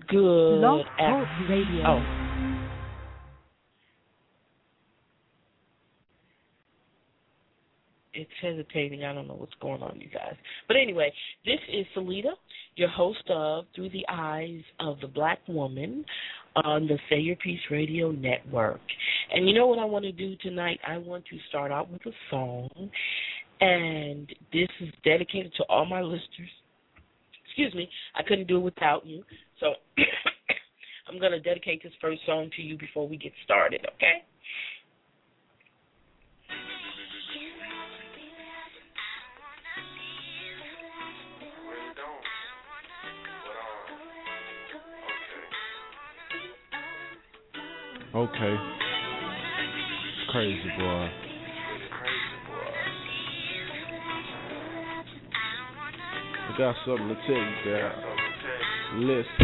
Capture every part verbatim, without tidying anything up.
Good. Love af- Talk Radio. Oh. It's hesitating. I don't know what's going on, you guys. But anyway, this is Salita, your host of Through the Eyes of the Black Woman on the Say Your Peace Radio Network. And you know what I want to do tonight? I want to start out with a song, and this is dedicated to all my listeners. Excuse me, I couldn't do it without you. So I'm going to dedicate this first song to you before we get started, okay? Okay. Crazy boy. I got something to tell you, Dad. Listen.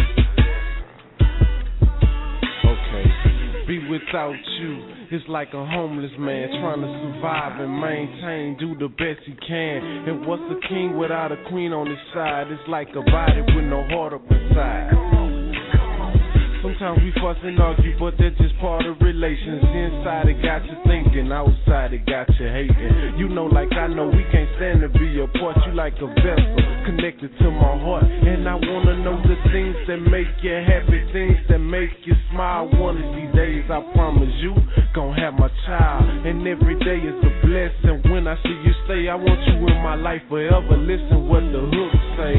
Okay. Be without you. It's like a homeless man trying to survive and maintain, do the best he can. And what's a king without a queen on his side? It's like a body with no heart up inside. Sometimes we fuss and argue, but that's just part of relations. Inside it got you thinking, outside it got you hating. You know, like I know, we can't stand to be apart. You like a vessel connected to my heart, and I wanna know the things that make you happy, things that make you smile. One of these days, I promise you, gon' have my child, and every day is a blessing. When I see you stay, I want you in my life forever. Listen what the hook say.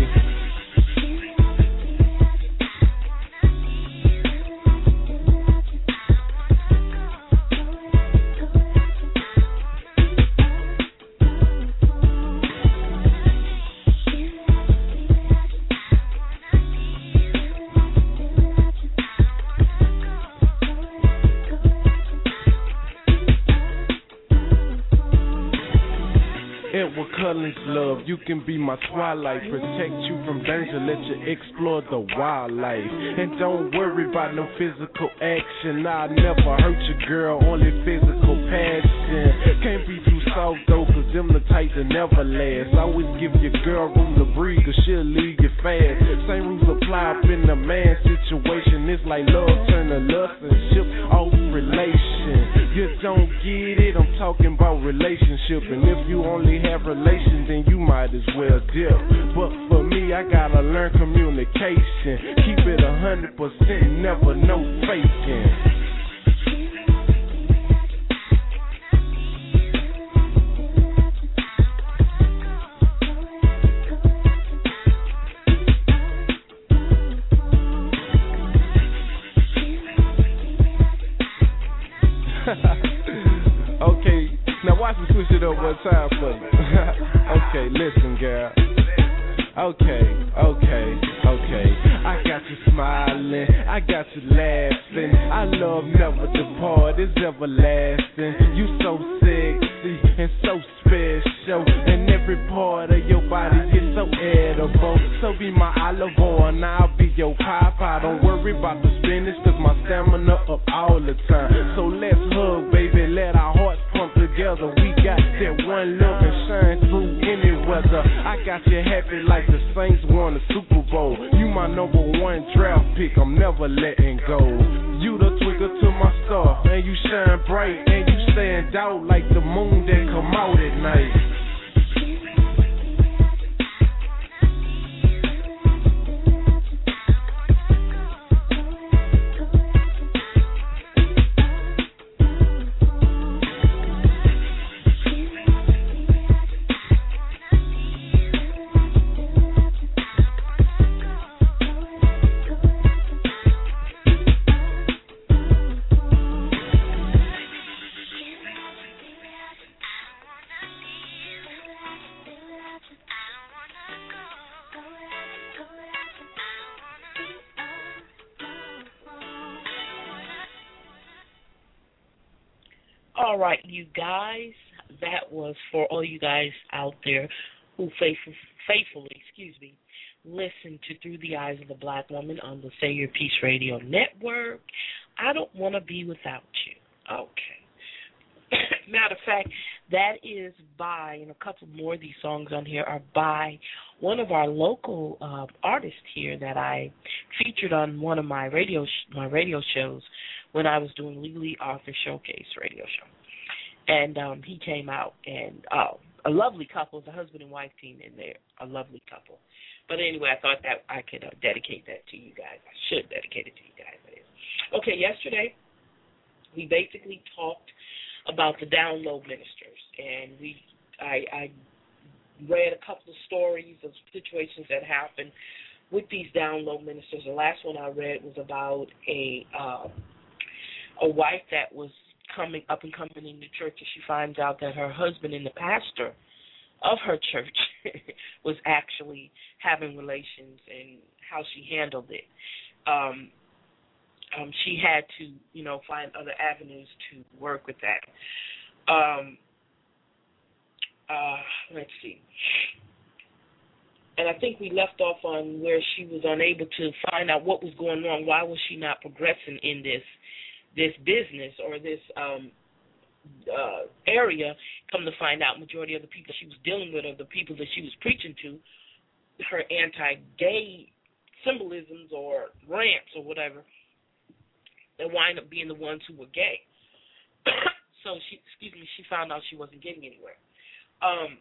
Love, you can be my twilight, protect you from danger, let you explore the wildlife. And don't worry about no physical action, I'll never hurt you, girl, only physical passion. Can't be too soft though, cause them the type that never last. Always give your girl room to breathe, cause she'll leave you fast. Same rules apply up in the man situation. It's like love turn to lust and ship off relation. You don't get it, I'm talking about relationship. And if you only have relations, then you might as well dip. But for me, I gotta learn communication. Keep it a hundred percent, never no faking. Okay, now watch me switch it up one time for you. Okay, listen, girl. Okay, okay, okay. I got you smiling, I got you laughing. I love never depart, it's everlasting. You so sexy and so special, and every part of your body is so edible. So be my olive oil and I'll be your pie. Don't worry about the spinach, cause my stamina up all the time. So let's hug, baby, let our hearts pump together. We got that one love and shine through any weather. I got you happy like the Saints won the Super Bowl. You my number one draft pick, I'm never letting go. You the twinkle to my star, and you shine bright, and you stand out like the moon that come out at night. All right, you guys, that was for all you guys out there who faithful, faithfully, excuse me, listen to Through the Eyes of the Black Woman on the Say Your Peace Radio Network. I don't want to be without you. Okay. Matter of fact, That is by, and a couple more of these songs on here are by one of our local uh, artists here that I featured on one of my radio sh- my radio shows when I was doing Legally Arthur Showcase radio show. And um, he came out, and oh, a lovely couple, the husband and wife team in there, a lovely couple. But anyway, I thought that I could uh, dedicate that to you guys. I should dedicate it to you guys. Okay, yesterday we basically talked about the down low ministers, and we I, I read a couple of stories of situations that happened with these down low ministers. The last one I read was about a um, a wife that was coming up and coming in the church, and she finds out that her husband and the pastor of her church was actually having relations, and how she handled it. Um, Um, she had to, you know, find other avenues to work with that. Um, uh, let's see. And I think we left off on where she was unable to find out what was going wrong. Why was she not progressing in this this business or this um, uh, area? Come to find out, majority of the people she was dealing with, or the people that she was preaching to, her anti-gay symbolisms or rants or whatever, they wind up being the ones who were gay. So she, excuse me, she found out she wasn't getting anywhere. Um,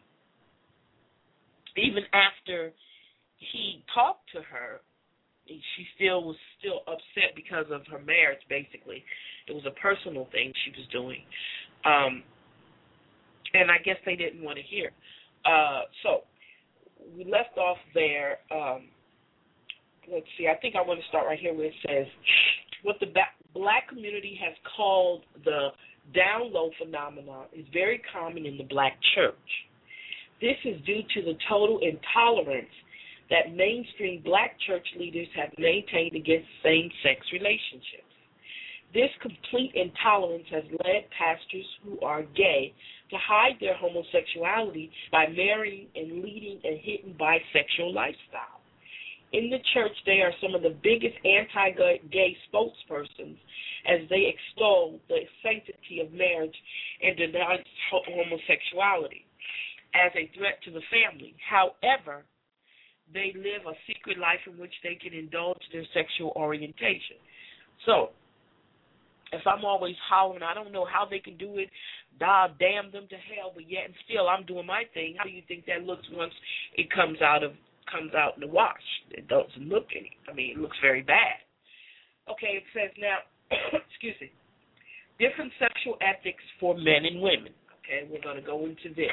even after he talked to her, she still was still upset because of her marriage. Basically, it was a personal thing she was doing, um, and I guess they didn't want to hear. Uh, so we left off there. Um, let's see. I think I want to start right here where it says what the ba- black community has called the down low phenomenon is very common in the black church. This is due to the total intolerance that mainstream black church leaders have maintained against same-sex relationships. This complete intolerance has led pastors who are gay to hide their homosexuality by marrying and leading a hidden bisexual lifestyle. In the church, they are some of the biggest anti-gay spokespersons as they extol the sanctity of marriage and deny homosexuality as a threat to the family. However, they live a secret life in which they can indulge their sexual orientation. So, if I'm always hollering, I don't know how they can do it, God damn them to hell, but yet and still I'm doing my thing. How do you think that looks once it comes out of comes out in the wash? It doesn't look any. I mean, it looks very bad. Okay, it says now, excuse me, different sexual ethics for men and women. Okay, we're going to go into this.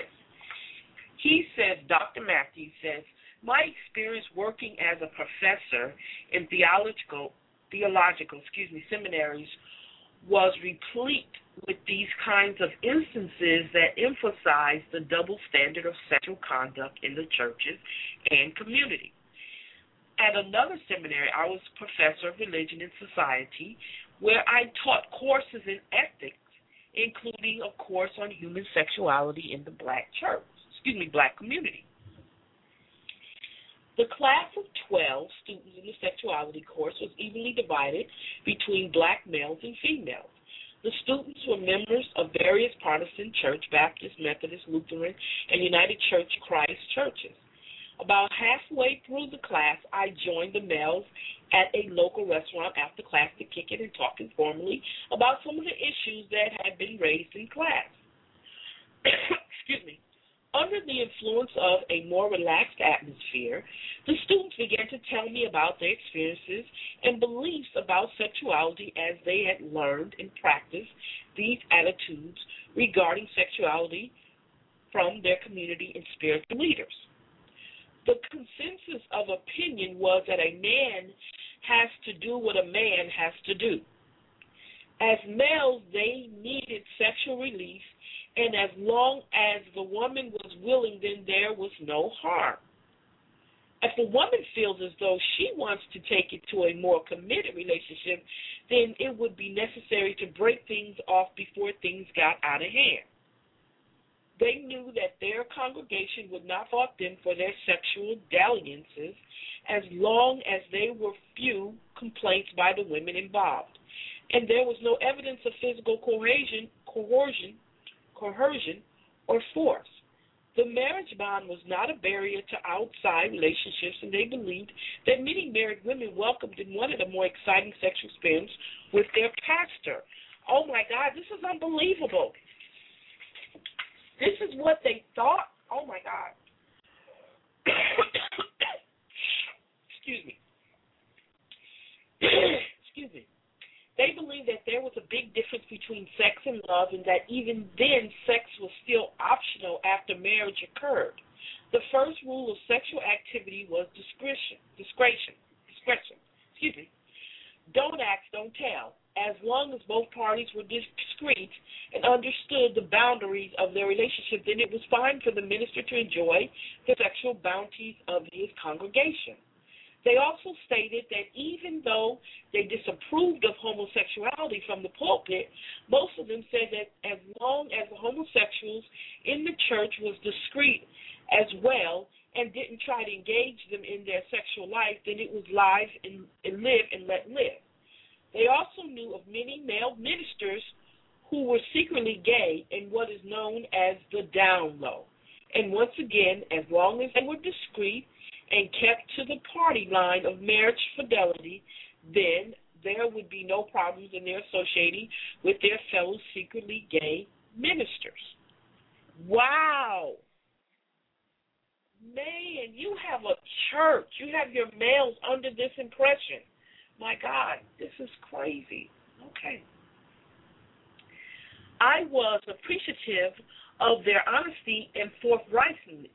He says, Doctor Matthews says, my experience working as a professor in theological, theological, excuse me, seminaries was replete with these kinds of instances that emphasize the double standard of sexual conduct in the churches and community. At another seminary, I was professor of religion and society, where I taught courses in ethics, including a course on human sexuality in the black church, excuse me, black community. The class of twelve students in the sexuality course was evenly divided between black males and females. The students were members of various Protestant church, Baptist, Methodist, Lutheran, and United Church Christ churches. About halfway through the class, I joined the males at a local restaurant after class to kick it and talk informally about some of the issues that had been raised in class. Excuse me. Under the influence of a more relaxed atmosphere, the students began to tell me about their experiences and beliefs about sexuality as they had learned and practiced these attitudes regarding sexuality from their community and spiritual leaders. The consensus of opinion was that a man has to do what a man has to do. As males, they needed sexual release, and as long as the woman was willing, then there was no harm. If the woman feels as though she wants to take it to a more committed relationship, then it would be necessary to break things off before things got out of hand. They knew that their congregation would not fault them for their sexual dalliances as long as there were few complaints by the women involved, and there was no evidence of physical coercion, coercion, coercion or force. The marriage bond was not a barrier to outside relationships, and they believed that many married women welcomed and wanted a more exciting sexual experience with their pastor. Oh, my God, this is unbelievable. This is what they thought. Oh, my God. Excuse me. Excuse me. They believed that there was a big difference between sex and love, and that even then sex was still optional after marriage occurred. The first rule of sexual activity was discretion. Discretion. Discretion. Excuse me. Don't ask, don't tell. As long as both parties were discreet and understood the boundaries of their relationship, then it was fine for the minister to enjoy the sexual bounties of his congregation. They also stated that even though they disapproved of homosexuality from the pulpit, most of them said that as long as the homosexuals in the church was discreet as well and didn't try to engage them in their sexual life, then it was live and, and live and let live. They also knew of many male ministers who were secretly gay in what is known as the down low. And once again, as long as they were discreet and kept to the party line of marriage fidelity, then there would be no problems in their associating with their fellow secretly gay ministers. Wow. Man, you have a church. You have your males under this impression. My God, this is crazy. Okay. I was appreciative of their honesty and forthrightness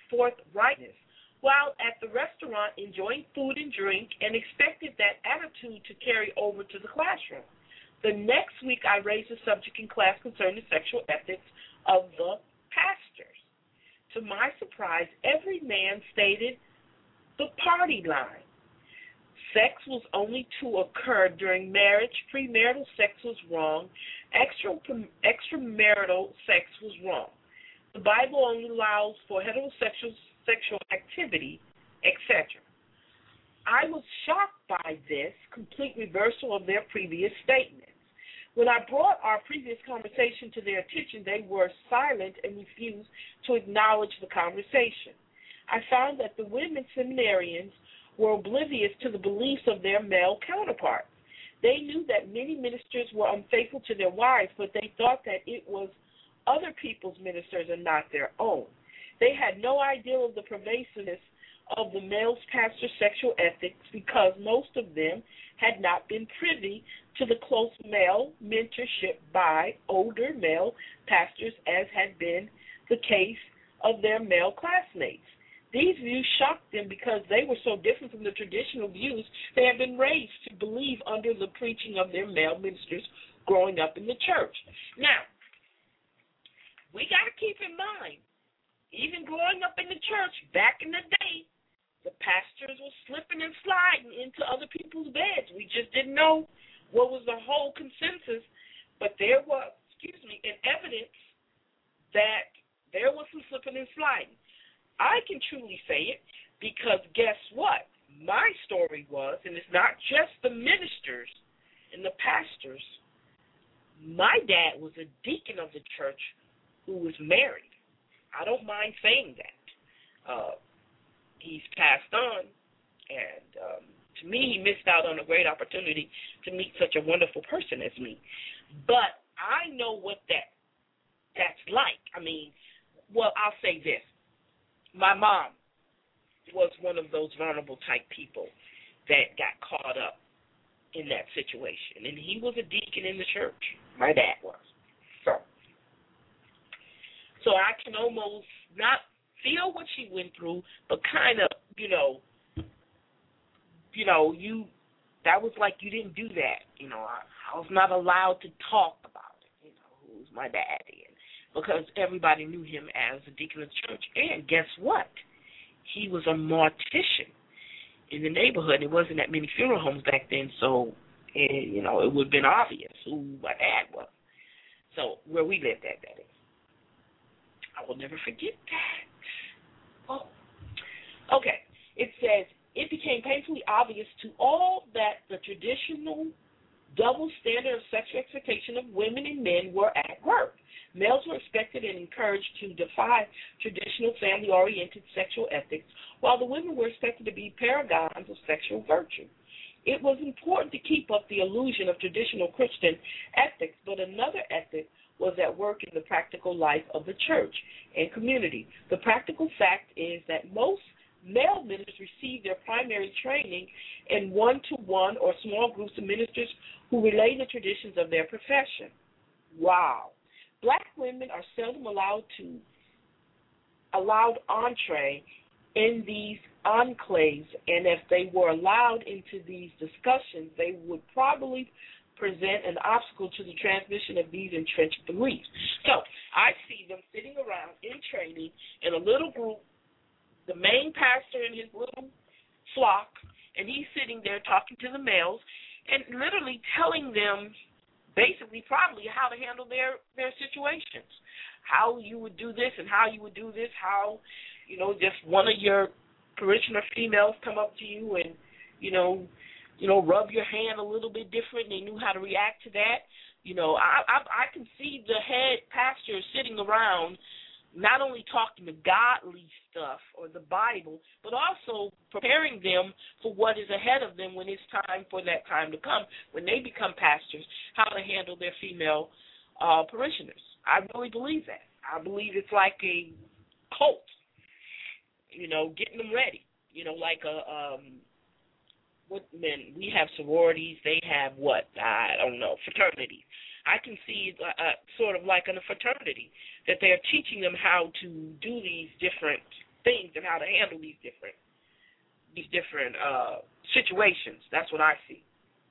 while at the restaurant enjoying food and drink, and expected that attitude to carry over to the classroom. The next week, I raised a subject in class concerning sexual ethics of the pastors. To my surprise, every man stated the party line. Sex was only to occur during marriage. Premarital sex was wrong. Extra, extramarital sex was wrong. The Bible only allows for heterosexual sexual activity, et cetera. I was shocked by this complete reversal of their previous statements. When I brought our previous conversation to their attention, they were silent and refused to acknowledge the conversation. I found that the women seminarians were oblivious to the beliefs of their male counterparts. They knew that many ministers were unfaithful to their wives, but they thought that it was other people's ministers and not their own. They had no idea of the pervasiveness of the male's pastor's sexual ethics because most of them had not been privy to the close male mentorship by older male pastors, as had been the case of their male classmates. These views shocked them because they were so different from the traditional views they had been raised to believe under the preaching of their male ministers growing up in the church. Now, we got to keep in mind, even growing up in the church back in the day, the pastors were slipping and sliding into other people's beds. We just didn't know what was the whole consensus, but there was, excuse me, an evidence that there was some slipping and sliding. I can truly say it because guess what? My story was, and it's not just the ministers and the pastors, my dad was a deacon of the church who was married. I don't mind saying that. Uh, he's passed on, and um, to me, he missed out on a great opportunity to meet such a wonderful person as me. But I know what that that's like. I mean, well, I'll say this. My mom was one of those vulnerable type people that got caught up in that situation, and he was a deacon in the church. My dad was. So. So I can almost not feel what she went through, but kind of, you know, you know, you, that was like you didn't do that. You know, I, I was not allowed to talk about it, you know, who was my daddy, and because everybody knew him as a deacon of the church. And guess what? He was a mortician in the neighborhood. There wasn't that many funeral homes back then, so, and, you know, it would have been obvious who my dad was. So where we lived at that is. I will never forget that. Oh. Okay. It says, it became painfully obvious to all that the traditional double standard of sexual expectation of women and men were at work. Males were expected and encouraged to defy traditional family-oriented sexual ethics, while the women were expected to be paragons of sexual virtue. It was important to keep up the illusion of traditional Christian ethics, but another ethic was at work in the practical life of the church and community. The practical fact is that most male ministers receive their primary training in one-to-one or small groups of ministers who relay the traditions of their profession. Wow. Black women are seldom allowed to allowed entree in these enclaves, and if they were allowed into these discussions, they would probably present an obstacle to the transmission of these entrenched beliefs. So I see them sitting around in training in a little group, the main pastor in his little flock, and he's sitting there talking to the males and literally telling them basically probably how to handle their, their situations, how you would do this and how you would do this, how, you know, just one of your parishioner females come up to you and, you know, you know, rub your hand a little bit different. They knew how to react to that. You know, I, I, I can see the head pastor sitting around not only talking the godly stuff or the Bible, but also preparing them for what is ahead of them when it's time for that time to come, when they become pastors, how to handle their female uh, parishioners. I really believe that. I believe it's like a cult, you know, getting them ready, you know, like a, um, what men, we have sororities, they have what, I don't know, fraternities. I can see uh, uh, sort of like in a fraternity that they're teaching them how to do these different things and how to handle these different these different uh, situations. That's what I see.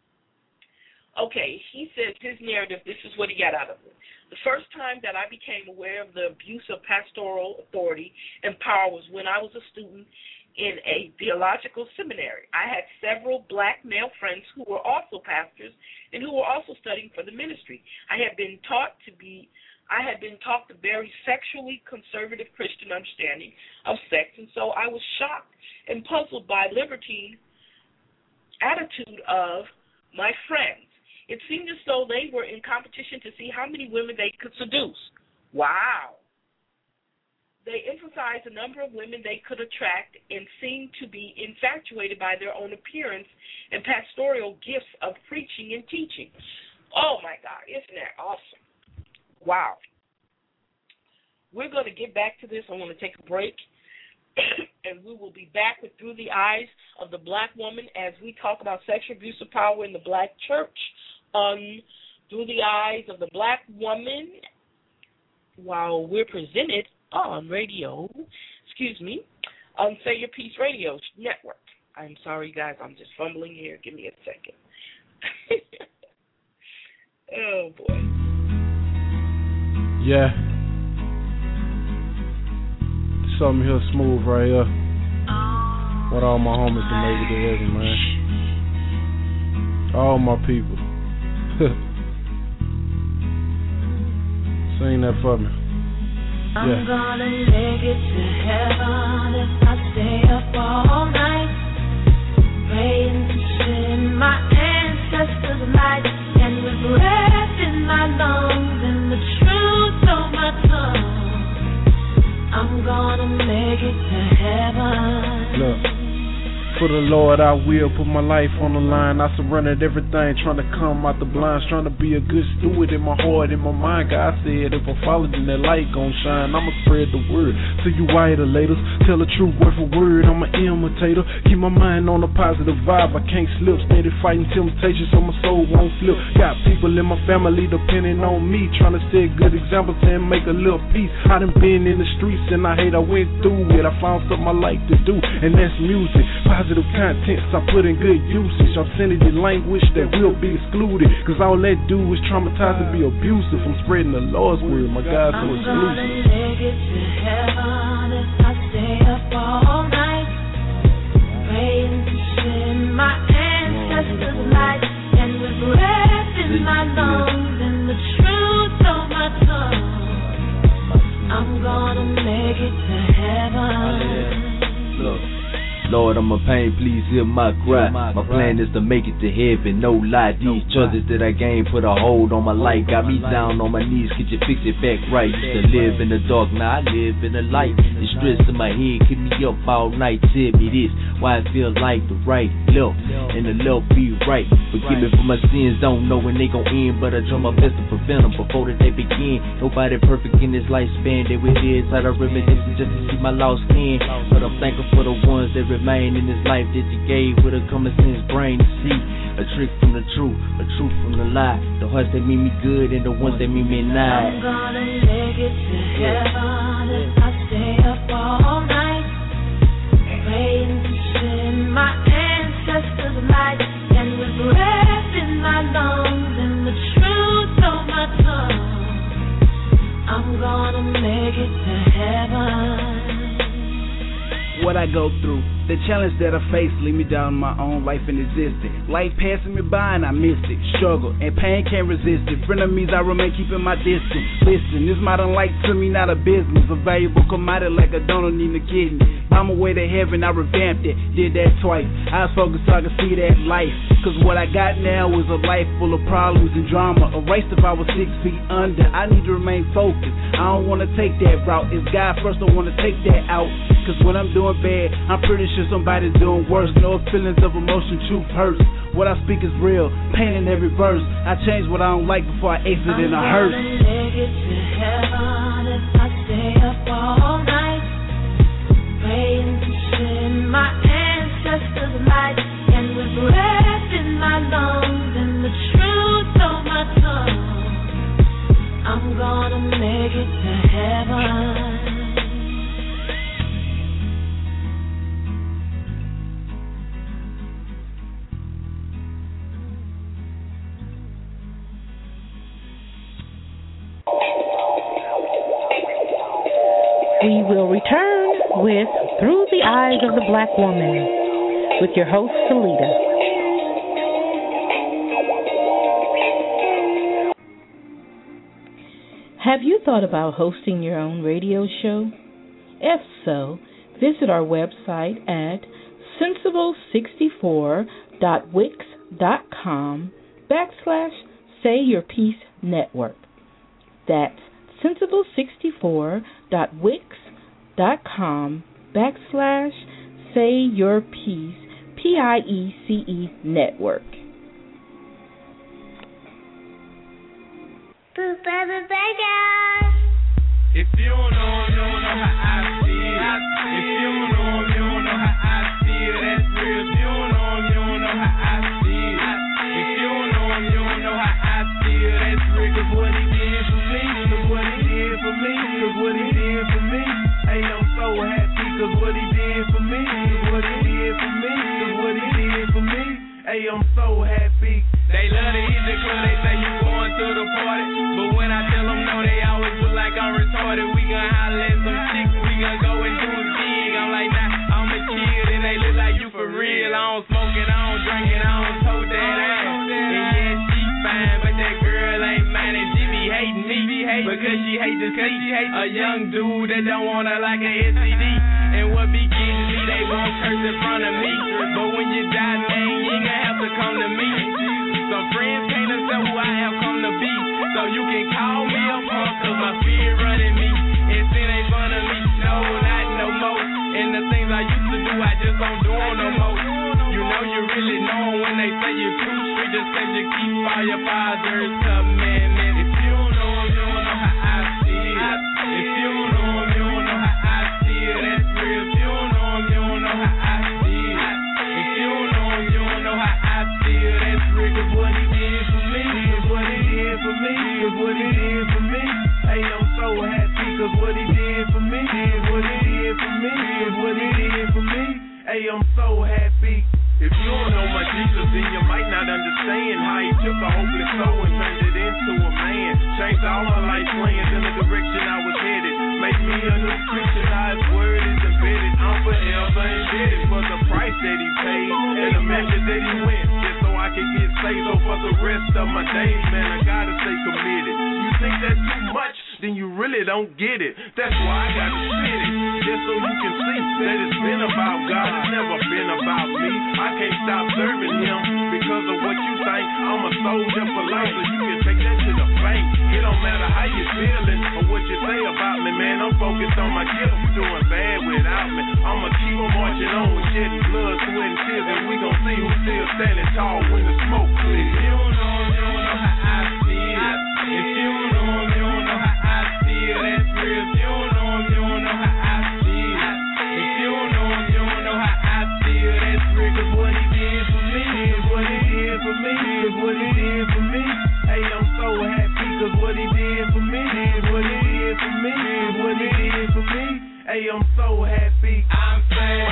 Okay, he says his narrative, this is what he got out of it. The first time that I became aware of the abuse of pastoral authority and power was when I was a student in a theological seminary. I had several black male friends who were also pastors and who were also studying for the ministry. I had been taught to be, I had been taught the very sexually conservative Christian understanding of sex, and so I was shocked and puzzled by libertine attitude of my friends. It seemed as though they were in competition to see how many women they could seduce. Wow. They emphasized the number of women they could attract and seemed to be infatuated by their own appearance and pastoral gifts of preaching and teaching. Oh, my God, isn't that awesome? Wow. We're going to get back to this. I want to take a break, and we will be back with Through the Eyes of the Black Woman as we talk about sexual abuse of power in the black church on Through the Eyes of the Black Woman, while we're presented on radio, excuse me, on Say Your Peace Radio Network. I'm sorry, guys, I'm just fumbling here. Give me a second. Oh, boy. Yeah. Something here smooth right here. What all my homies can make it to heaven, man. All my people. Sing that for me. I'm yeah. gonna make it to heaven if I stay up all night, praying to send my ancestors light, and with breath in my lungs and the truth on my tongue, I'm gonna make it to heaven. Look. For the Lord I will put my life on the line. I surrendered everything, trying to come out the blinds, trying to be a good steward in my heart, in my mind. God said if I follow, then that light gon' shine. I'ma spread the word to you idolators. Tell the truth word for word, I'm an imitator. Keep my mind on a positive vibe, I can't slip. Steady fighting temptation so my soul won't flip. Got people in my family depending on me, trying to set good examples and make a little peace. I done been in the streets and I hate I went through it. I found something I like to do, and that's music. Positive contents I put in good usage. Obscenity language that will be excluded, cause all that do is traumatize and be abusive. I'm spreading the Lord's word, my God, so exclusive. I'm gonna make it to heaven if I stay up all night, praying to send my ancestors light, and with breath in my lungs and the truth on my tongue, I'm gonna make it to heaven. Look. Lord, Lord, I'm a pain, please hear my cry. My plan is to make it to heaven, no lie. These choices that I gained put a hold on my life. Got me down on my knees, could you fix it back right? Used to live in the dark, now I live in the light. The stress in my head keep me up all night. Tell me this, why I feel like the right left and the left be right. Forgive me for my sins, don't know when they gon' end, but I try my best to prevent them before that they begin. Nobody perfect in this lifespan that we did. Try to reminisce just to see my lost skin, but I'm thankful for the ones that remain in this life that you gave with a common sense brain to see a trick from the truth, a truth from the lie. The hearts that mean me good and the ones that mean me not. I'm gonna make it to heaven if I stay up all night, praying to send my ancestors light, and with breath in my lungs and the truth on my tongue, I'm gonna make it to heaven. What I go through, the challenge that I face, lead me down my own life and existence. Life passing me by and I missed it. Struggle and pain can't resist it. Frenemies I remain keeping my distance. Listen, this modern life to me not a business. A valuable commodity like a donor need a kidney. On my way to heaven I revamped it, did that twice. I was focused so I could see that life. Cause what I got now is a life full of problems and drama. Erased if I was six feet under. I need to remain focused. I don't wanna take that route. It's God first, I wanna take that out. Cause when I'm doing bad, I'm pretty sure somebody's doing worse. No feelings of emotion, truth hurts. What I speak is real, pain in every verse. I change what I don't like before I exit in a hearse. I'm gonna make it to heaven if I stay up all night, praying to send my ancestors light, and with breath in my lungs and the truth on my tongue, I'm gonna make it to heaven. We will return with Through the Eyes of the Black Woman with your host, Salida. Have you thought about hosting your own radio show? If so, visit our website at sensible sixty-four dot wix dot com backslash Say Your Peace Network. That's sensible sixty-four dot wix dot com backslash Say Your Peace, P I E C E Network. If you don't know, you don't know how I feel. If you don't know, you don't know how I feel. That's real. If you don't know, you don't know how I feel. If you don't know, you don't know how I feel. That's real. Cause what he did for me, cause what he did for me, cause what he did for me. Hey, I'm so happy cause what he did for me, cause what he did for me, cause what he did for me. Hey, I'm so happy. They love to hit the club, they say you going to the party, but when I tell them no, they always look like I'm retarded. We gon' holler at some chicks, we gon' go and do a gig. I'm like, nah, I'm a kid, and they look like you for real. I don't smoke it, I don't drink it, I don't tote that ass. And yeah, she fine, but that girl ain't mine, and she be hating me, because she hate to see a young dude that don't want her like a S T D. And what be getting me, they won't curse in front of me, but when you die, man, you ain't gonna have to come to me. Some friends can't tell who I have come to be, so you can call me a punk, cause my fear running me, and sin ain't fun of me, no, not no more. And the things I used to do, I just don't do them no more. You know you really know when they say you're too sweet, just cause you keep all your father's commandments. If you don't know them, you don't know how I feel. If you don't know them, you don't know how I feel. That's real. If you don't know them, you don't know how I feel. If you don't know them, you don't know how I feel. That's real. Cause what he did for me, cause what he did for me, cause what he did for me. Hey, I'm so happy cause what he did for me, cause what he did for me, cause what he did for me. Hey, I'm so happy. If you don't know my Jesus, then you might not understand how he took a hopeless soul and turned it into a man. Changed all my life plans in the direction I was headed. Make me a new creature, now his word is embedded. I'm forever indebted for the price that he paid and the measure that he went, just so I can get saved. So for the rest of my days, man, I gotta stay committed. You think that's too much? then you really don't get it. That's why I got to spit it, just so you can see that it's been about God, it's never been about me. I can't stop serving him because of what you think. I'm a soldier for life, so you can take that to the bank. It don't matter how you feeling or what you say about me, man. I'm focused on my gifts, doing bad without me. I'ma keep on marching on with shedding blood, sweat, and tears, and we gon' see who's still standing tall when the smoke clears. If you don't know, you don't know how I feel. If you don't know, you don't know how I feel. That's real. If you don't know, you don't know how I feel. If you don't know, you don't know how I feel. That's real. 'Cause what he did for me is what he did for me. Is what he did for me. Hey, I'm so happy 'cause what he did for me is what he did for me. Is what he did for me. Hey, I'm so happy. I'm saved.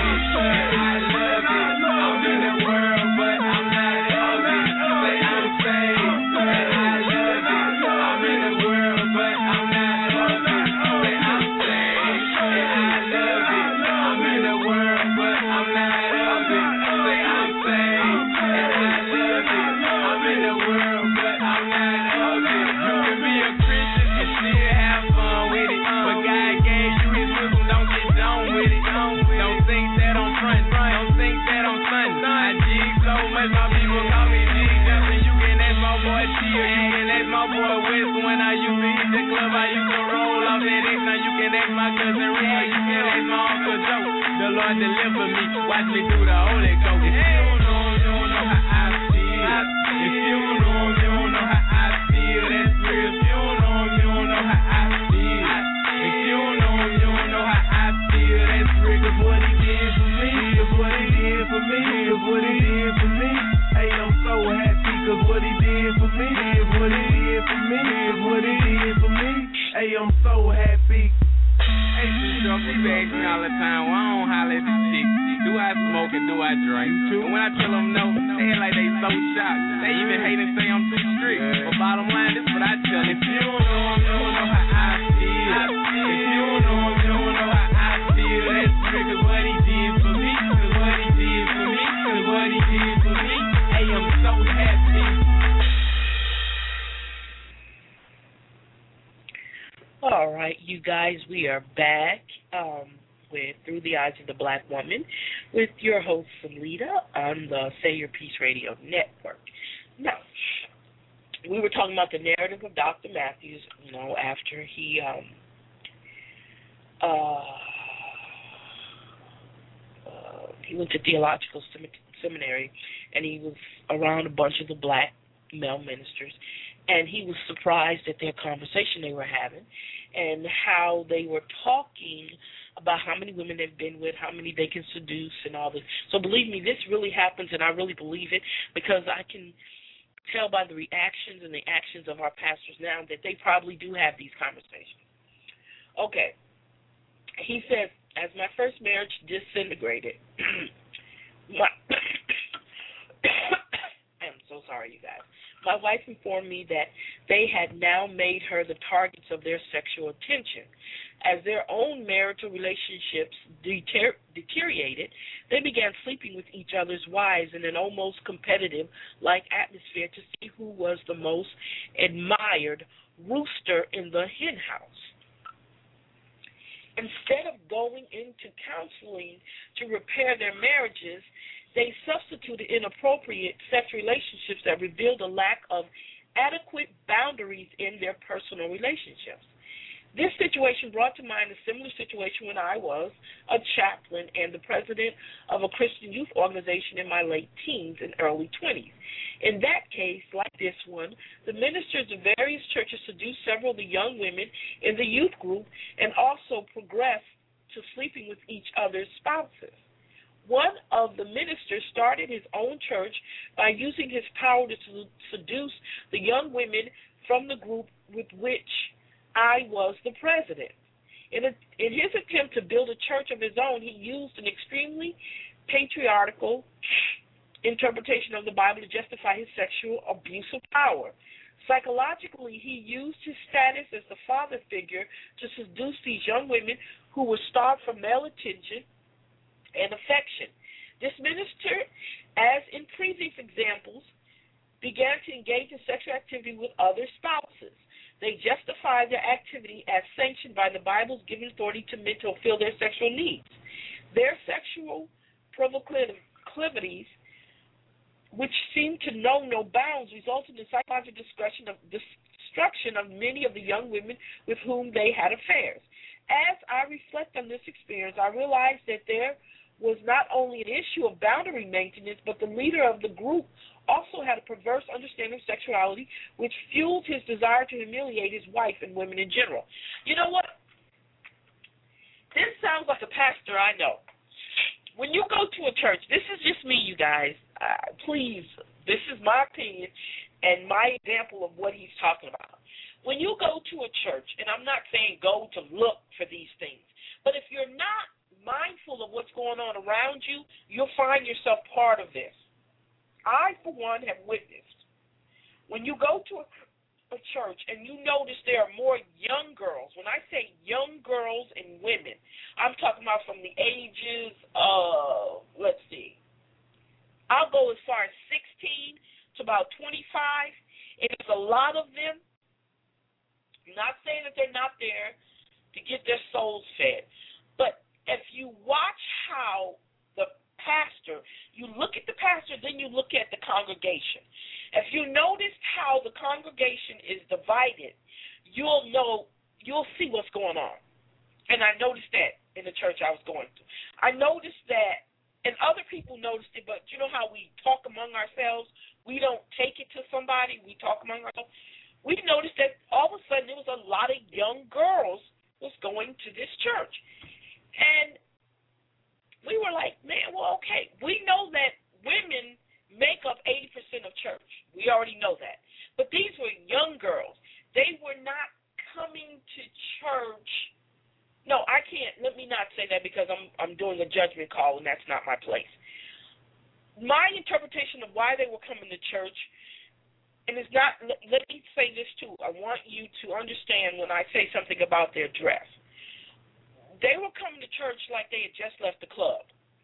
I love it. I'm in the world, but I'm not of it. Say I'm saved. And I love it. I'm in the world, but I'm not of it. Say I'm saved. And I love it. I'm in the world, but I'm not of it. Say I'm saved. And I love it. I'm in the world, but I'm not of it. You can be a Christian and still have fun with it. But God gave you his wisdom, don't get done with it. Don't think that I'm front, don't think that I'm stunting. I jig so much, my people call me Jig Jumping. You can ask my boy T or you can ask my boy West. When I used to hit the club, I used to roll off that X. Now you can ask my cousin Rick or you can ask my Uncle Joe. The Lord deliver me, watch me do the Holy Ghost. If you don't know, you don't know how I feel. If you don't know, you don't know how I feel. That's real. If you don't know, you don't know how I feel. If you don't know, you don't know how I feel. That's real. 'Cause what he did for me is what he did for me. Is what he did for me. Hey, I'm so happy 'cause what he did for me is what he did for me. Is what he did for me. Hey, I'm so happy. Hey, Chuck, people ask me all the time, why I don't holler at the chick? Do I smoke and do I drink? And when I tell them no, they act like they so shocked. They even hate and say I'm too strict. But bottom line, this is what I tell them. If you don't know him, you don't know how I feel. If you don't know him, you don't know how I feel. That's real, 'cause what he did for me. 'Cause what he did for me. 'Cause what he did for me. Hey, I'm so happy. All right, you guys, we are back um, with Through the Eyes of the Black Woman with your host, Salida, on the Say Your Peace Radio Network. Now, we were talking about the narrative of Doctor Matthews, you know, after he um, uh, uh, he went to theological seminary, and he was around a bunch of the black male ministers, and he was surprised at their conversation they were having and how they were talking about how many women they've been with, how many they can seduce, and all this. So believe me, this really happens, and I really believe it because I can tell by the reactions and the actions of our pastors now that they probably do have these conversations. Okay. He says, as my first marriage disintegrated, my I'm so sorry, you guys. My wife informed me that they had now made her the targets of their sexual attention. As their own marital relationships deter- deteriorated, they began sleeping with each other's wives in an almost competitive-like atmosphere to see who was the most admired rooster in the hen house. Instead of going into counseling to repair their marriages, they substituted inappropriate sex relationships that revealed a lack of adequate boundaries in their personal relationships. This situation brought to mind a similar situation when I was a chaplain and the president of a Christian youth organization in my late teens and early twenties. In that case, like this one, the ministers of various churches seduced several of the young women in the youth group and also progressed to sleeping with each other's spouses. One of the ministers started his own church by using his power to seduce the young women from the group with which I was the president. In, a, in his attempt to build a church of his own, he used an extremely patriarchal interpretation of the Bible to justify his sexual abuse of power. Psychologically, he used his status as the father figure to seduce these young women who were starved for male attention and affection. This minister, as in previous examples, began to engage in sexual activity with other spouses. They justify their activity as sanctioned by the Bible's given authority to men to fulfill their sexual needs. Their sexual proclivities, which seem to know no bounds, resulted in the psychological destruction of, destruction of many of the young women with whom they had affairs. As I reflect on this experience, I realized that there was not only an issue of boundary maintenance, but the leader of the group also had a perverse understanding of sexuality, which fueled his desire to humiliate his wife and women in general. You know what? This sounds like a pastor I know. When you go to a church, this is just me, you guys. Uh, please, this is my opinion and my example of what he's talking about. When you go to a church, and I'm not saying go to look for these things, but if you're not mindful of what's going on around you, you'll find yourself part of this. I, for one, have witnessed. When you go to a, a church and you notice there are more young girls, when I say young girls and women, I'm talking about from the ages of, let's see, I'll go as far as sixteen to about twenty-five. And there's a lot of them. I'm not saying that they're not there to get their souls fed, but if you watch how the pastor, you look at the pastor, then you look at the congregation. If you notice how the congregation is divided, you'll know, you'll see what's going on. And I noticed that in the church I was going to. I noticed that, and other people noticed it, but you know how we talk among ourselves? We don't take it to somebody, we talk among ourselves. We noticed that all of a sudden there was a lot of young girls was going to this church. And we were like, man, well, okay, we know that women make up eighty percent of church. We already know that. But these were young girls. They were not coming to church. No, I can't. Let me not say that because I'm I'm doing a judgment call, and that's not my place. My interpretation of why they were coming to church, and it's not, let, let me say this too. I want you to understand when I say something about their dress. They were coming to church like they had just left the club,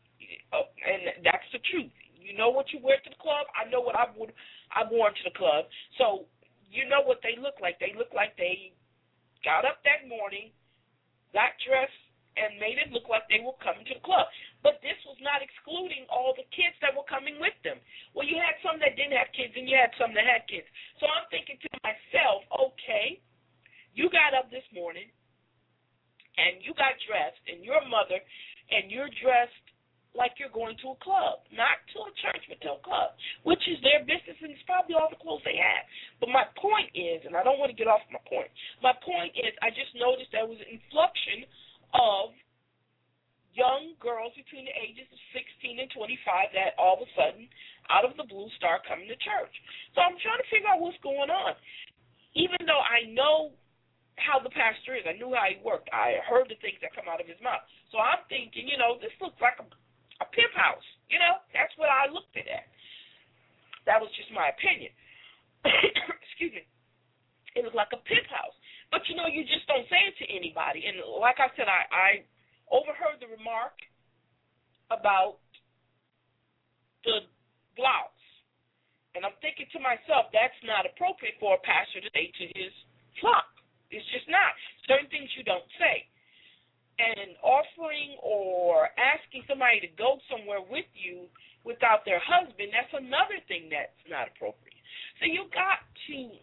and that's the truth. You know what you wear to the club? I know what I would I worn to the club. So you know what they look like. They look like they got up that morning, got dressed, and made it look like they were coming to the club. But this was not excluding all the kids that were coming with them. Well, you had some that didn't have kids, and you had some that had kids. So I'm thinking to myself, okay, you got up this morning, and you got dressed, and you're a mother, and you're dressed like you're going to a club, not to a church, but to a club, which is their business, and it's probably all the clothes they have. But my point is, and I don't want to get off my point, my point is I just noticed there was an inflection of young girls between the ages of sixteen and twenty-five that all of a sudden, out of the blue, start coming to church. So I'm trying to figure out what's going on. Even though I know how the pastor is, I knew how he worked, I heard the things that come out of his mouth. So I'm thinking, you know, this looks like a, a pimp house. You know, that's what I looked at it. That was just my opinion. Excuse me. It was like a pimp house. But, you know, you just don't say it to anybody. And like I said, I, I overheard the remark about the blouse. And I'm thinking to myself, that's not appropriate for a pastor to say to his flock. It's just not. Certain things you don't say. And offering or asking somebody to go somewhere with you without their husband, that's another thing that's not appropriate. So you got to,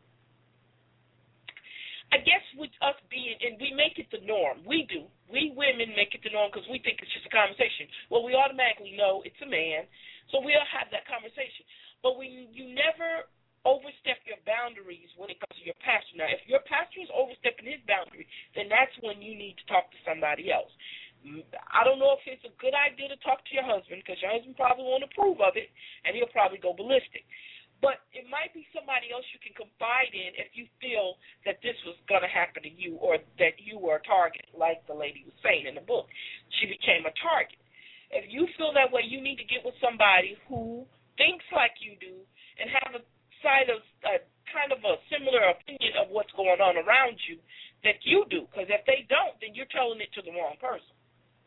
I guess with us being, and we make it the norm. We do. We women make it the norm because we think it's just a conversation. Well, we automatically know it's a man, so we'll have that conversation. But when you never overstep your boundaries when it comes to your pastor. Now, if your pastor is overstepping his boundary, then that's when you need to talk to somebody else. I don't know if it's a good idea to talk to your husband because your husband probably won't approve of it, and he'll probably go ballistic. But it might be somebody else you can confide in if you feel that this was going to happen to you or that you were a target, like the lady was saying in the book. She became a target. If you feel that way, you need to get with somebody who thinks like you do and have a side of uh, kind of a similar opinion of what's going on around you that you do, because if they don't, then you're telling it to the wrong person.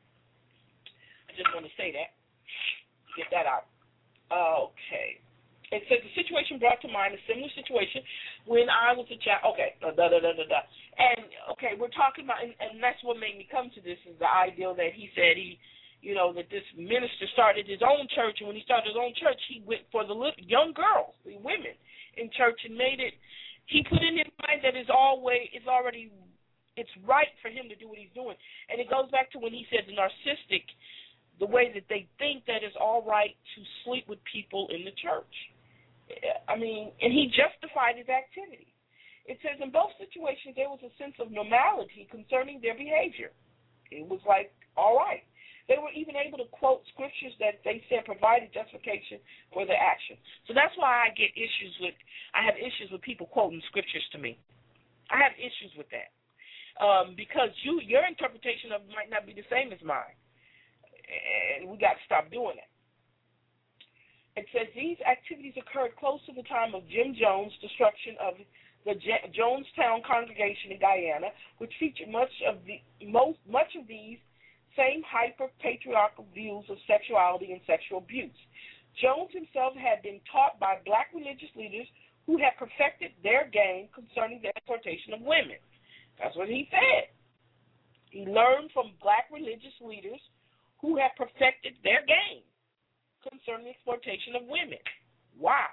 I just want to say that. Get that out. Okay. it says the situation brought to mind a similar situation when I was a child. Okay, da da da da da. And okay, we're talking about, and, and that's what made me come to this is the ideal that he said he, you know, that this minister started his own church, and when he started his own church, he went for the little, young girls, the women in church, and made it. He put in his mind that it's always, it's already, it's right for him to do what he's doing, and it goes back to when he said the narcissistic, the way that they think that it's all right to sleep with people in the church. I mean, and he justified his activity. It says in both situations there was a sense of normality concerning their behavior. It was like, all right. They were even able to quote scriptures that they said provided justification for their action. So that's why I get issues with, I have issues with people quoting scriptures to me. I have issues with that. Um, because you, your interpretation of it might not be the same as mine. And we got to stop doing that. It says these activities occurred close to the time of Jim Jones' destruction of the J- Jonestown congregation in Guyana, which featured much of the most much of these same hyper-patriarchal views of sexuality and sexual abuse. Jones himself had been taught by black religious leaders who had perfected their game concerning the exploitation of women. That's what he said. He learned from black religious leaders who had perfected their game concerning the exploitation of women. Wow.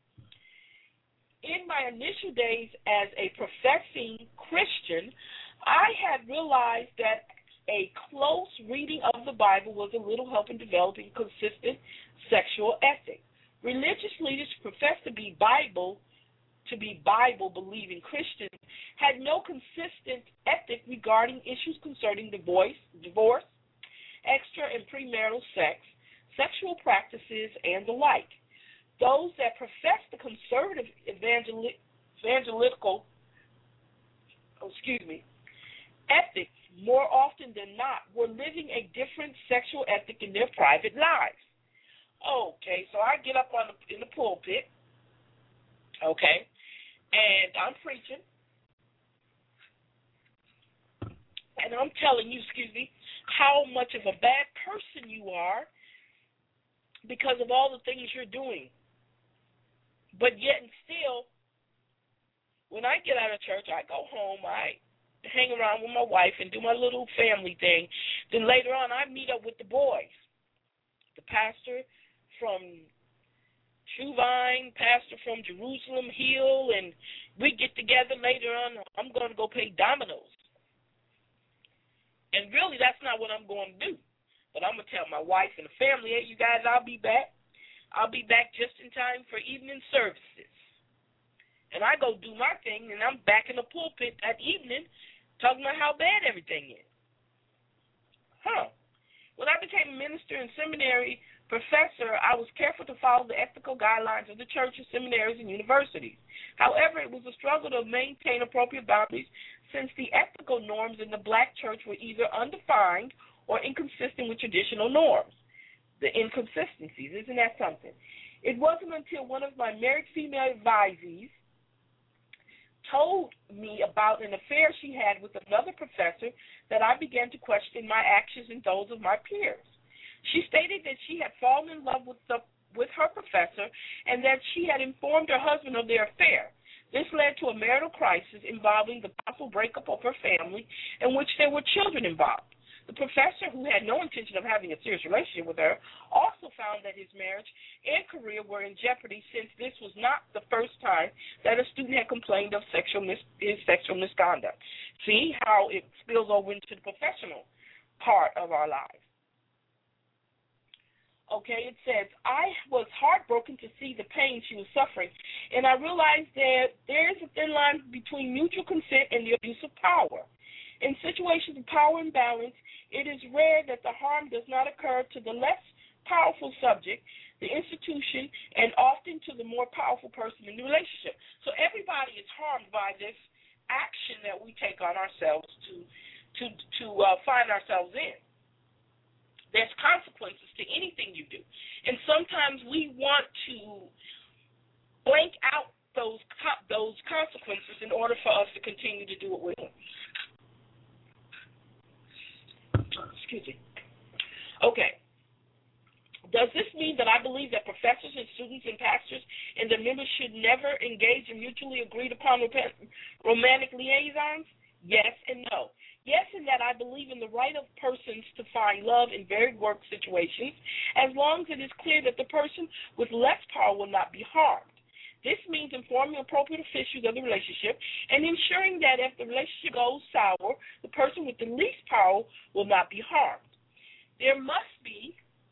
In my initial days as a professing Christian, I had realized that a close reading of the Bible was a little help in developing consistent sexual ethics. Religious leaders who professed to be Bible, to be Bible-believing Christians, had no consistent ethic regarding issues concerning divorce, divorce, extra and premarital sex, sexual practices, and the like. Those that profess the conservative evangel- evangelical, oh, excuse me, ethic more often than not were living a different sexual ethic in their private lives. Okay, so I get up on the, in the pulpit, okay, and I'm preaching, and I'm telling you, excuse me, how much of a bad person you are because of all the things you're doing. But yet and still, when I get out of church, I go home, I hang around with my wife and do my little family thing. Then later on, I meet up with the boys. The pastor from Truvine, pastor from Jerusalem Hill, and we get together later on. I'm going to go play dominoes. And really, that's not what I'm going to do. But I'm going to tell my wife and the family, hey, you guys, I'll be back. I'll be back just in time for evening services. And I go do my thing, and I'm back in the pulpit that evening talking about how bad everything is. Huh. When I became a minister and seminary professor, I was careful to follow the ethical guidelines of the churches, seminaries, and universities. However, it was a struggle to maintain appropriate boundaries since the ethical norms in the black church were either undefined or inconsistent with traditional norms. The inconsistencies, isn't that something? It wasn't until one of my married female advisees told me about an affair she had with another professor that I began to question my actions and those of my peers. She stated that she had fallen in love with the with her professor and that she had informed her husband of their affair. This led to a marital crisis involving the possible breakup of her family in which there were children involved. The professor, who had no intention of having a serious relationship with her, also found that his marriage and career were in jeopardy since this was not the first time that a student had complained of sexual mis- his sexual misconduct. See how it spills over into the professional part of our lives. Okay, it says, I was heartbroken to see the pain she was suffering, and I realized that there is a thin line between mutual consent and the abuse of power. In situations of power imbalance, it is rare that the harm does not occur to the less powerful subject, the institution, and often to the more powerful person in the relationship. So everybody is harmed by this action that we take on ourselves to to to uh, find ourselves in. There's consequences to anything you do, and sometimes we want to blank out those co- those consequences in order for us to continue to do what we're doing. Excuse me. Okay. Does this mean that I believe that professors and students and pastors and their members should never engage in mutually agreed upon romantic liaisons? Yes and no. Yes, in that I believe in the right of persons to find love in varied work situations, as long as it is clear that the person with less power will not be harmed. This means informing appropriate officials of the relationship and ensuring that if the relationship goes sour, the person with the least power will not be harmed. There must be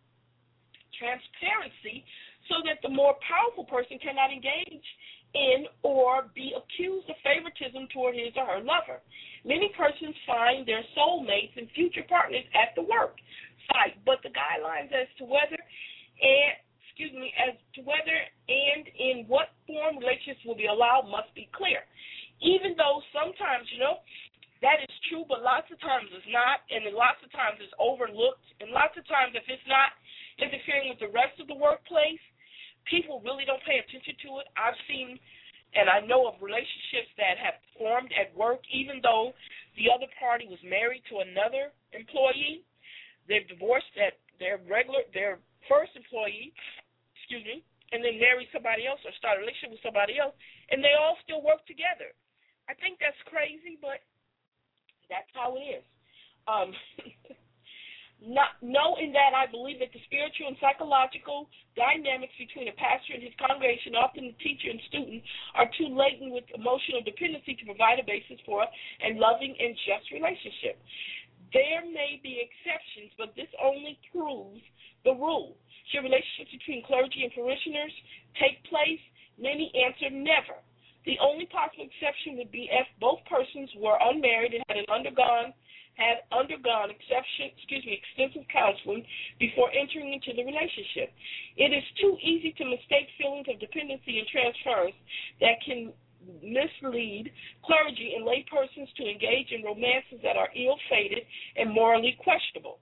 transparency so that the more powerful person cannot engage in or be accused of favoritism toward his or her lover. Many persons find their soulmates and future partners at the work site, but the guidelines as to whether and excuse me, as to whether and in what form relationships will be allowed must be clear. Even though sometimes, you know, that is true, but lots of times it's not, and then lots of times it's overlooked, and lots of times if it's not interfering with the rest of the workplace, people really don't pay attention to it. I've seen and I know of relationships that have formed at work even though the other party was married to another employee. They've divorced that their regular their first employee, excuse me, and then married somebody else or started a relationship with somebody else, and they all still work together. I think that's crazy, but that's how it is. Um Not, knowing that I believe that the spiritual and psychological dynamics between a pastor and his congregation, often the teacher and student, are too latent with emotional dependency to provide a basis for a loving and just relationship. There may be exceptions, but this only proves the rule. Should relationships between clergy and parishioners take place? Many answer never. The only possible exception would be if both persons were unmarried and had undergone had undergone exception, excuse me, extensive counseling before entering into the relationship. It is too easy to mistake feelings of dependency and transference that can mislead clergy and lay persons to engage in romances that are ill-fated and morally questionable,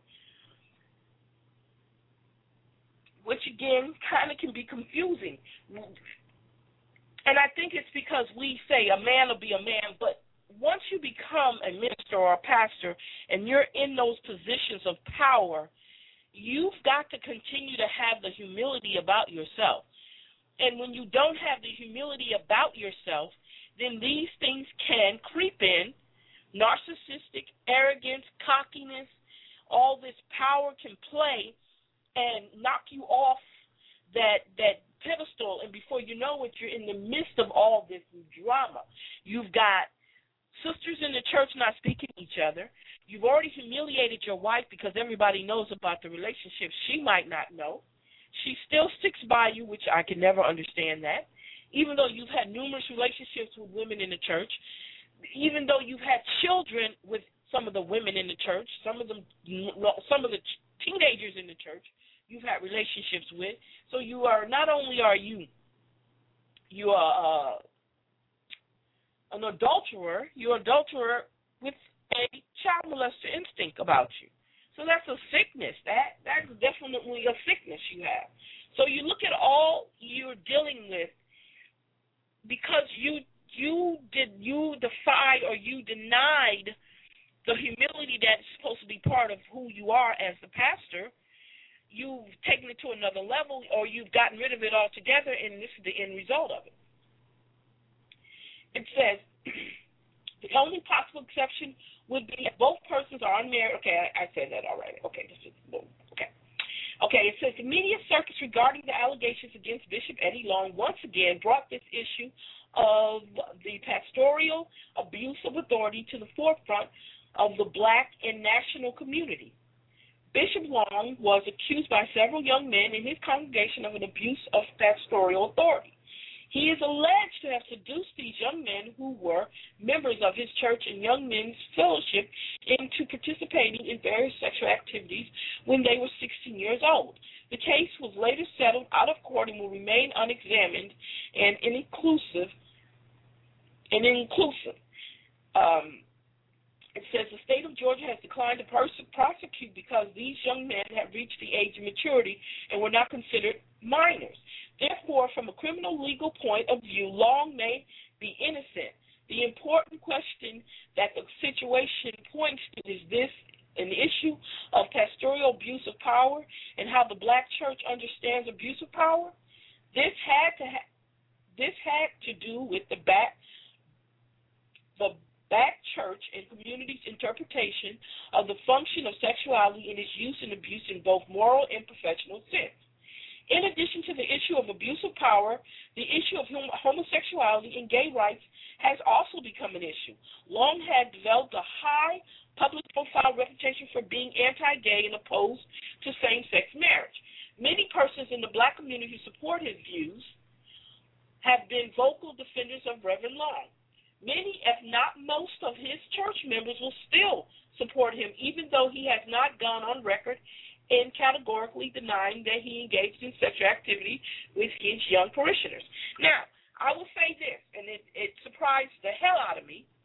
which again kind of can be confusing. And I think it's because we say a man will be a man, but once you become a minister or a pastor and you're in those positions of power, you've got to continue to have the humility about yourself. And when you don't have the humility about yourself, then these things can creep in. Narcissistic, arrogance, cockiness, all this power can play and knock you off that that pedestal. And before you know it, you're in the midst of all this drama. You've got sisters in the church not speaking to each other. You've already humiliated your wife because everybody knows about the relationship. She might not know. She still sticks by you, which I can never understand that. Even though you've had numerous relationships with women in the church, even though you've had children with some of the women in the church, some of them, some of the teenagers in the church, you've had relationships with. So you are not only are you you are. Uh, an adulterer, you're an adulterer with a child molester instinct about you. So that's a sickness. That that's definitely a sickness you have. So you look at all you're dealing with because you you did you defied or you denied the humility that's supposed to be part of who you are as the pastor. You've taken it to another level, or you've gotten rid of it altogether, and this is the end result of it. It says, the only possible exception would be if both persons are unmarried. Okay, I, I said that already. Okay, this is, okay. Okay, it says the media circus regarding the allegations against Bishop Eddie Long once again brought this issue of the pastoral abuse of authority to the forefront of the black and national community. Bishop Long was accused by several young men in his congregation of an abuse of pastoral authority. He is alleged to have seduced these young men who were members of his church and young men's fellowship into participating in various sexual activities when they were sixteen years old. The case was later settled out of court and will remain unexamined and inclusive. And inclusive. Um, it says the state of Georgia has declined to pers- prosecute because these young men have reached the age of maturity and were not considered minors. Therefore, from a criminal legal point of view, Long may be innocent. The important question that the situation points to is this an issue of pastoral abuse of power and how the black church understands abuse of power, this had to ha- this had to do with the back the black church and community's interpretation of the function of sexuality and its use and abuse in both moral and professional sense. In addition to the issue of abuse of power, the issue of hom- homosexuality and gay rights has also become an issue. Long had developed a high public profile reputation for being anti-gay and opposed to same-sex marriage. Many persons in the black community who support his views have been vocal defenders of Reverend Long. Many, if not most, of his church members will still support him, even though he has not gone on record in categorically denying that he engaged in sexual activity with his young parishioners. Now, I will say this, and it, it surprised the hell out of me.